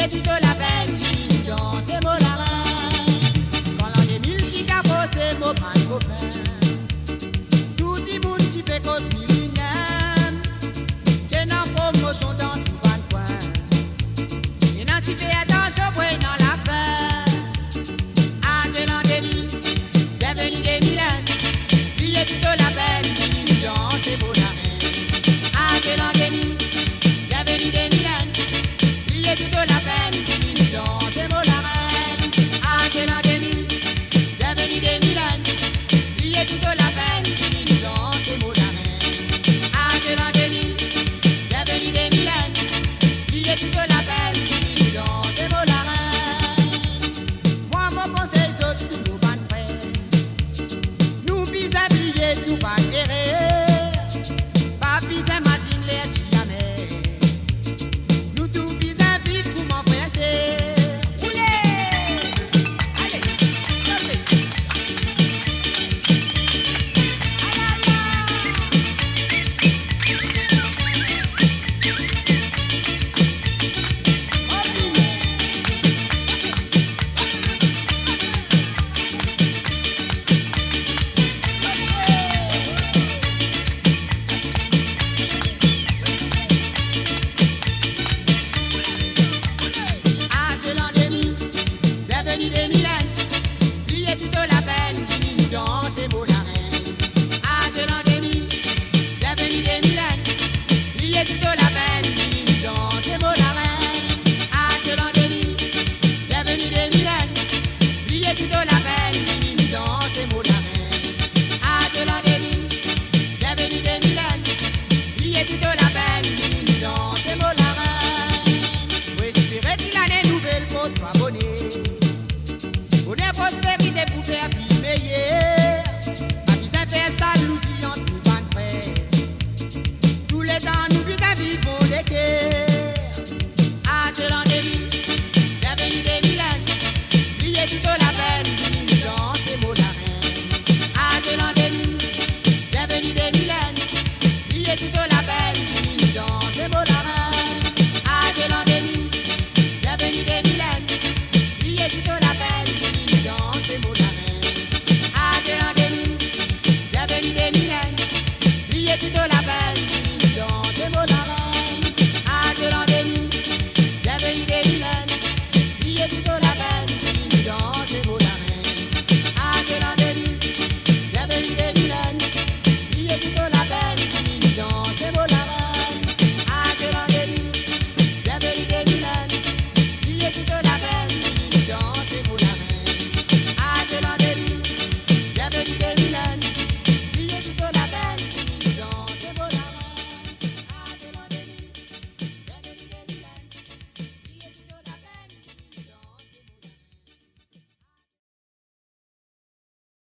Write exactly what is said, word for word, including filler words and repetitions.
Plier toute la peine, dans ces mots la main. Quand l'on est multicapot, c'est beau, pas de copain. Tout le monde qui fait cause millénaire. J'ai une promotion dans tout le coin. Et non, tu fais attention, ouais, dans la fin. Ah, de l'an deux mille, bienvenue deux mille un. Plier toute la peine, dans ces mots la main. Ah, de l'an deux mille, bienvenue deux mille un. Plier toute la peine, dans ces mots la reine. Ah, de l'an deux mille, bienvenue deux mille un. Plier toute la peine, dans ces mots la reine. Ah, de l'an deux mille, bienvenue deux mille un. Plier toute la peine, dans ces mots la reine. Moi, mon conseil, c'est tout nous ban frère. Nous vis-à-vis tout pas.